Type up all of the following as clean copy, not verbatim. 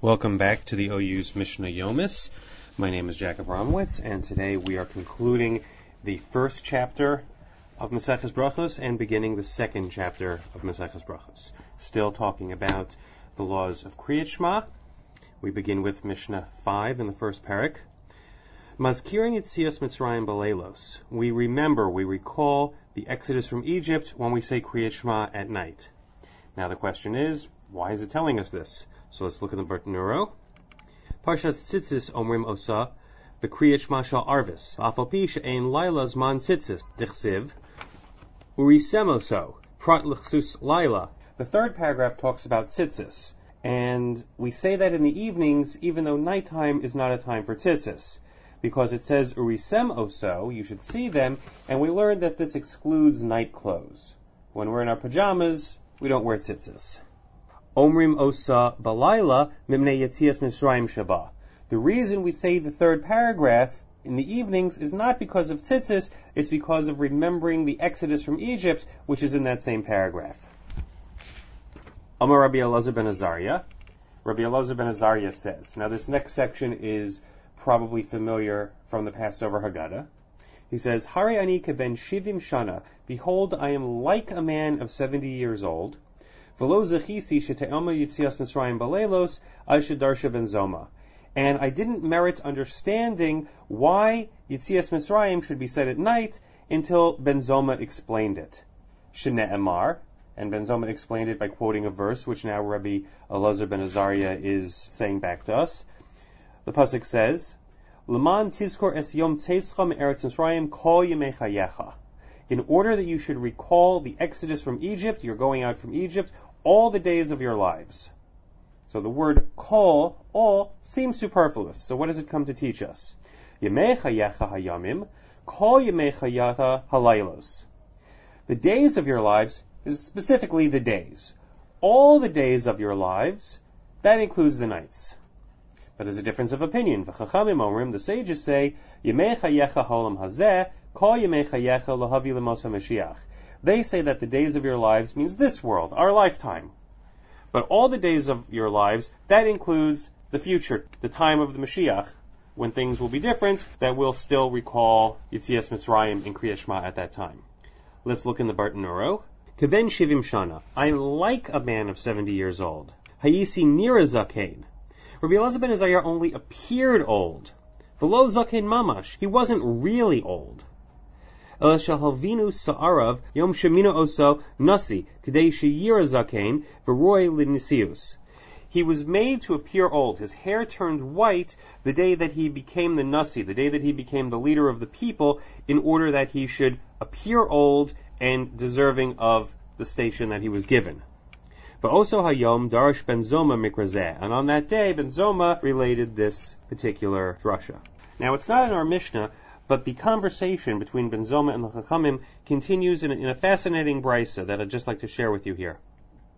Welcome back to the OU's Mishnah Yomis. My name is Jacob Romowitz, and today we are concluding the first chapter of Maseches Brachos and beginning the second chapter of Maseches Brachos. Still talking about the laws of Kriyat Shema. We begin with Mishnah 5 in the first parak. Mazkirin Yetzias Mitzrayim Baleilos. We recall the exodus from Egypt when we say Kriyat Shema at night. Now the question is, why is it telling us this? So let's look at the Bartanuro. Parshas Tzitzis Omrim Osa, the Kriyat Shema Shal Arvis, Afalpi She'ein Laila Zman Tzitzis, Dichsiv, Urisem Oso, Prat L'chsus Laila. The third paragraph talks about Tzitzis, and we say that in the evenings, even though nighttime is not a time for Tzitzis, because it says Urisem Oso, you should see them, and we learned that this excludes night clothes. When we're in our pajamas, we don't wear Tzitzis. Omrim Osa Balayla Mimnei Yetzias Mitzrayim Shaba. The reason we say the third paragraph in the evenings is not because of tzitzis, it's because of remembering the exodus from Egypt, which is in that same paragraph. Amar Rabbi Elazar ben Azariah. Rabbi Elazar ben Azariah says, now this next section is probably familiar from the Passover Haggadah. He says, Hari ani ben shivim shana, behold, I am like a man of 70 years old. V'lo zechisi shete'ama yitzias Mitzrayim baleilos asher darsha ben Zoma. And I didn't merit understanding why Yitzias Mitzrayim should be said at night until Ben Zoma explained it. Shene'emar, and Ben Zoma explained it by quoting a verse, which now Rabbi Elazar ben Azariah is saying back to us. The pasuk says, L'man tizkor es yom tzescha me'eretz Mitzrayim kol yemei chayecha. In order that you should recall the exodus from Egypt, you're going out from Egypt, all the days of your lives. So the word kol, all, seems superfluous. So what does it come to teach us? Yemei chayecha hayamim, kol yemei chayecha halaylos. The days of your lives is specifically the days. All the days of your lives, that includes the nights. But there's a difference of opinion. V'chachamim omrim, the sages say, Yemei chayecha holam hazeh, kol yemei chayecha lahavi l'mosa Mashiach. They say that the days of your lives means this world, our lifetime. But all the days of your lives, that includes the future, the time of the Mashiach, when things will be different, that we'll still recall Yitzias Mitzrayim and Kriyat Shema at that time. Let's look in the Bartanuro. Keben shivim shana, I am like a man of 70 years old. Hayisi nira zakein. Rabbi Elazar ben Azariah only appeared old. V'lo zakein mamash, he wasn't really old. Ela shahalvinu sa'arav yom shemina oso nasi k'dei sheyira zakein v'roy l'nisius. He was made to appear old. His hair turned white the day that he became the nasi, the day that he became the leader of the people, in order that he should appear old and deserving of the station that he was given. V'oso hayom darash ben Zoma mikrazeh. And on that day, Ben Zoma related this particular drasha. Now, it's not in our Mishnah, but the conversation between Ben Zoma and the Chachamim continues in a fascinating brisa that I'd just like to share with you here.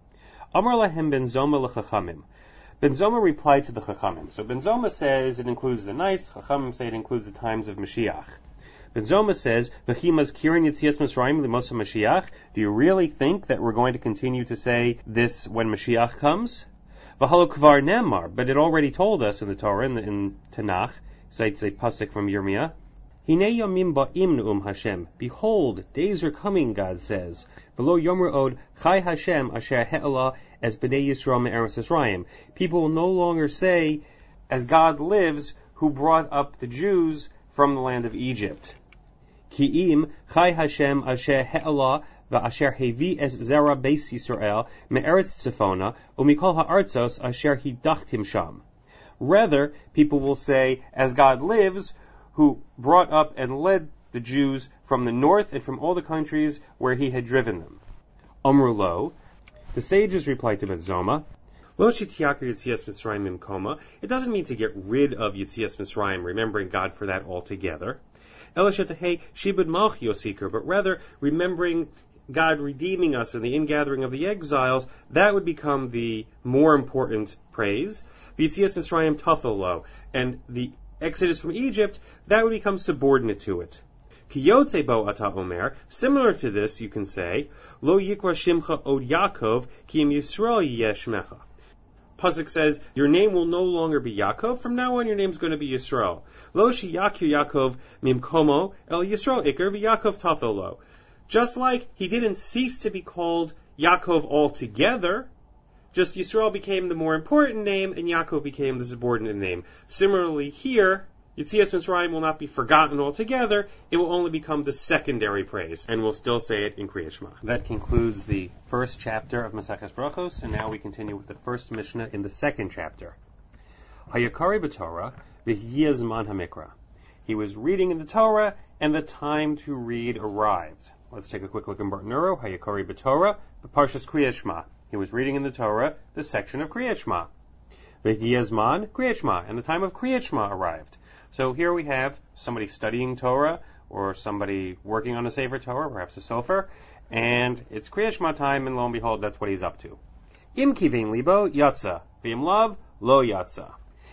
Amar lahem Ben Zoma l'Chachamim. Ben Zoma replied to the Chachamim. So Ben Zoma says it includes the nights, Chachamim say it includes the times of Mashiach. Ben Zoma says, V'chi mazkirin yitzias Mitzrayim l'mosa Mashiach. Do you really think that we're going to continue to say this when Mashiach comes? V'halo kvar nemar, but it already told us in the Torah, in Tanakh, cites a pasuk from Yirmiyah. Hinei yomim ba'im ne'um Hashem. Behold, days are coming, God says. V'lo yomer od chai Hashem asher he'ela as b'nei Yisrael me'eretz Yisrael. People will no longer say, as God lives, who brought up the Jews from the land of Egypt. Ki'im chai Hashem asher he'ela v'asher hevi es zera beis Yisrael me'eretz tzifona u'mikol ha'artzos asher hidachtim sham. Rather, people will say, as God lives, who brought up and led the Jews from the north and from all the countries where he had driven them. Amru lo, the sages replied to Ben Zoma, Lo shitiyakir Yitzias Mitzrayim imkoma. It doesn't mean to get rid of Yitzias Mitzrayim, remembering God for that altogether. Ela shetahei shibud malch yosikir, but rather remembering God redeeming us in the ingathering of the exiles, that would become the more important praise. Yitzias Mitzrayim tafel lo, and the Exodus from Egypt, that would become subordinate to it. Kiyotze bo ata omer, similar to this, you can say, Lo yikra shimcha od Yaakov, ki im Yisrael yiyeh shmecha. Pasuk says, your name will no longer be Yaakov. From now on, your name's going to be Yisrael. Lo sheyakir Yaakov mimkomo el Yisrael ikar v'Yaakov tafel lo. Just like he didn't cease to be called Yaakov altogether, just Yisrael became the more important name and Yaakov became the subordinate name. Similarly here, Yetzias Mitzrayim will not be forgotten altogether. It will only become the secondary praise, and we'll still say it in Kriyat Shema. That concludes the first chapter of Maseches Brachos, and now we continue with the first Mishnah in the second chapter. Hayakari b'Torah v'hiyeh zman hamikra. He was reading in the Torah, and the time to read arrived. Let's take a quick look in Barton Neuro. Hayakari b'Torah v'parshas Kriyat Shema. He was reading in the Torah the section of Kriyat Shema. V'hiyeh zman Kriyat Shema, and the time of Kriyat Shema arrived. So here we have somebody studying Torah, or somebody working on a Sefer Torah, perhaps a sofer, and it's Kriyat Shema time, and lo and behold, that's what he's up to. Im kivein libo yatsa, v'im lav lo yatsa.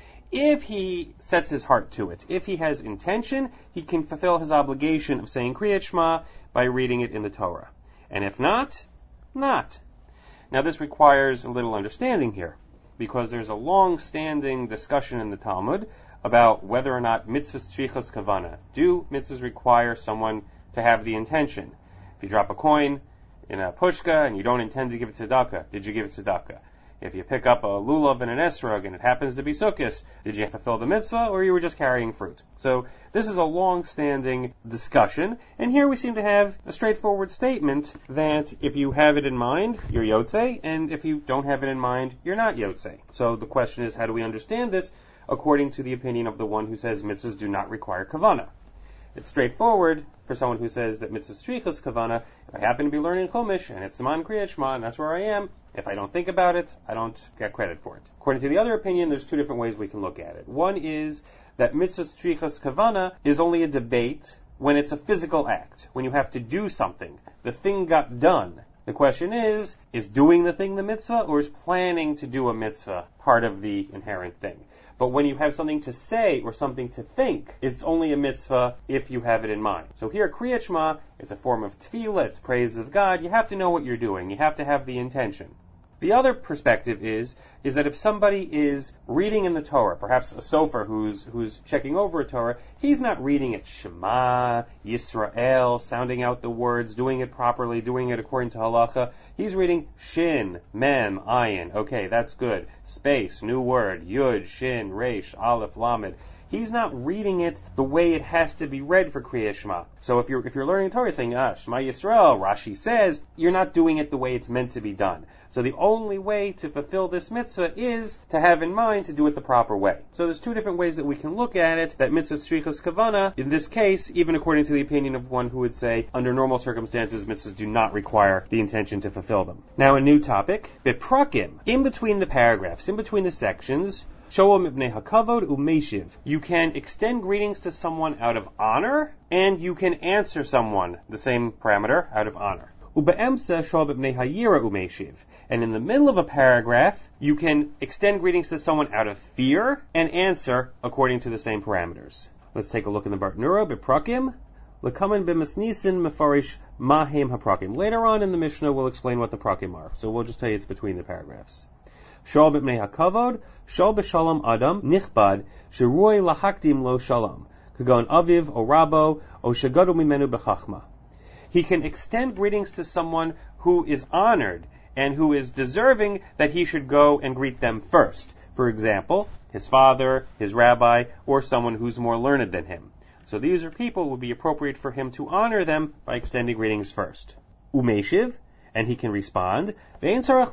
If he sets his heart to it, if he has intention, he can fulfill his obligation of saying Kriyat Shema by reading it in the Torah. And if not, not. Now this requires a little understanding here, because there's a long-standing discussion in the Talmud about whether or not mitzvahs tzrichas kavana. Do mitzvahs require someone to have the intention? If you drop a coin in a pushka and you don't intend to give it tzedakah, did you give it tzedakah? If you pick up a lulav and an esrog and it happens to be sukkos, did you fulfill the mitzvah or you were just carrying fruit? So this is a long-standing discussion, and here we seem to have a straightforward statement that if you have it in mind, you're yotzei, and if you don't have it in mind, you're not yotzei. So the question is, how do we understand this according to the opinion of the one who says mitzvahs do not require kavana? It's straightforward for someone who says that mitzvahs tzrichas kavana. If I happen to be learning Chumash and it's Siman Kriyat Shema and that's where I am, if I don't think about it, I don't get credit for it. According to the other opinion, there's two different ways we can look at it. One is that mitzvahs tzrichas kavana is only a debate when it's a physical act, when you have to do something. The thing got done. The question is doing the thing the mitzvah, or is planning to do a mitzvah part of the inherent thing? But when you have something to say or something to think, it's only a mitzvah if you have it in mind. So here, Kriyat Shema, it's a form of tefillah, it's praise of God. You have to know what you're doing. You have to have the intention. The other perspective is that if somebody is reading in the Torah, perhaps a sofer who's checking over a Torah, he's not reading it Shema, Yisrael, sounding out the words, doing it properly, doing it according to halacha. He's reading Shin, Mem, Ayin. Okay, that's good. Space, new word, Yud, Shin, Resh, Aleph, Lamed. He's not reading it the way it has to be read for Kriyat Shema. So if you're learning Torah saying, Shema Yisrael, Rashi says, you're not doing it the way it's meant to be done. So the only way to fulfill this mitzvah is to have in mind to do it the proper way. So there's two different ways that we can look at it, that mitzvah tzrichas kavana, in this case, even according to the opinion of one who would say, under normal circumstances, mitzvahs do not require the intention to fulfill them. Now a new topic, biprakim, in between the paragraphs, in between the sections, Sholom ibnei hakavod u'meishiv. You can extend greetings to someone out of honor, and you can answer someone, the same parameter, out of honor. U'be'emsa sholom ibnei hayira u'meishiv. And in the middle of a paragraph, you can extend greetings to someone out of fear and answer according to the same parameters. Let's take a look in the Barton Neuro, biprakim. L'kamen b'masnisin mefarish mahem haprakim. Later on in the Mishnah, we'll explain what the prakim are. So we'll just tell you it's between the paragraphs. Shol b'pnei hakavod, shol b'shalom adam, nichbad, sheruy lahakdim lo shalom, kagon aviv o rabo, o shagadu mimenu b'chachma. He can extend greetings to someone who is honored and who is deserving that he should go and greet them first. For example, his father, his rabbi, or someone who's more learned than him. So these are people who would be appropriate for him to honor them by extending greetings first. Umeshiv, and he can respond, and it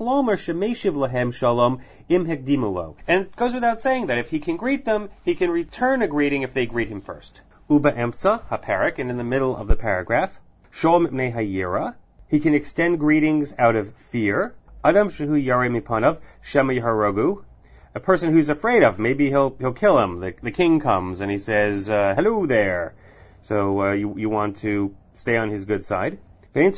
goes without saying that if he can greet them, he can return a greeting if they greet him first. Uba emsa, haparak, and in the middle of the paragraph, Sholom ibnei hayira, he can extend greetings out of fear. Adam shehu yarei mipanav, shema yaharogu, a person who's afraid of, maybe he'll kill him. The king comes and he says, hello there. So you want to stay on his good side. It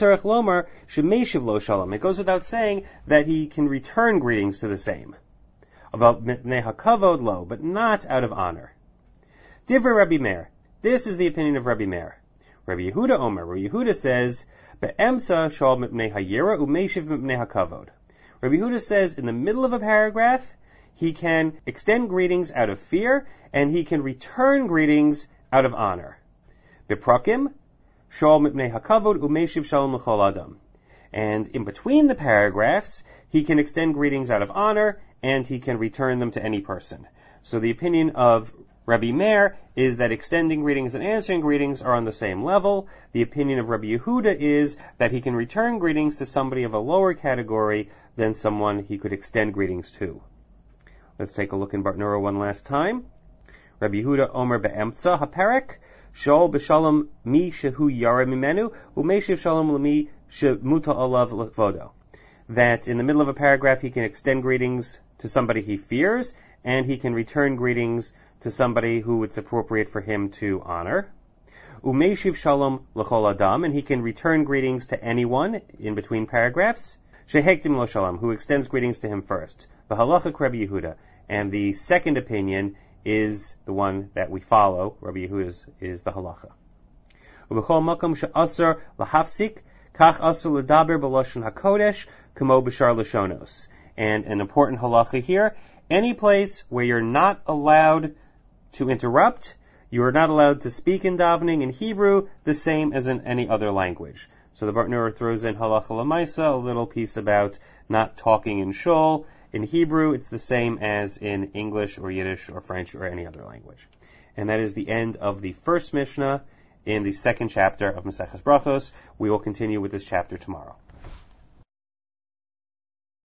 goes without saying that he can return greetings to the same. But not out of honor. Divrei Rabbi Meir. This is the opinion of Rabbi Meir. Rabbi Yehuda Omer. Rabbi Yehuda says, Be'emsa shal mipnei hayira u'meishiv mipnei hakavod. Rabbi Yehuda says in the middle of a paragraph, he can extend greetings out of fear, and he can return greetings out of honor. Biprakim, shol mipnei hakavod umeshiv shalom l'chol adam. And in between the paragraphs, he can extend greetings out of honor, and he can return them to any person. So the opinion of Rabbi Meir is that extending greetings and answering greetings are on the same level. The opinion of Rabbi Yehuda is that he can return greetings to somebody of a lower category than someone he could extend greetings to. Let's take a look in Bartenura one last time. Rabbi Yehuda Omer be'emtza haperek, shol b'shalom mi shehu yara mimenu, u'meshiv shalom l'mi shemuta alav l'kvodo. That in the middle of a paragraph he can extend greetings to somebody he fears, and he can return greetings to somebody who it's appropriate for him to honor. Umeshiv shalom l'chol adam, and he can return greetings to anyone in between paragraphs. Shehektim lo shalom, who extends greetings to him first. V'halachak Rabbi Yehuda. And the second opinion is the one that we follow. Rabbi Yehuda's is the halacha. Ubechol makom she'asar lahafsik, kach asar l'daber b'lashon hakodesh, kamo b'shar l'shonos. And an important halacha here, any place where you're not allowed to interrupt, you are not allowed to speak in davening in Hebrew, the same as in any other language. So the Bartenura throws in halacha l'maisa, a little piece about not talking in shul. In Hebrew, it's the same as in English or Yiddish or French or any other language. And that is the end of the first Mishnah in the second chapter of Maseches Brachos. We will continue with this chapter tomorrow.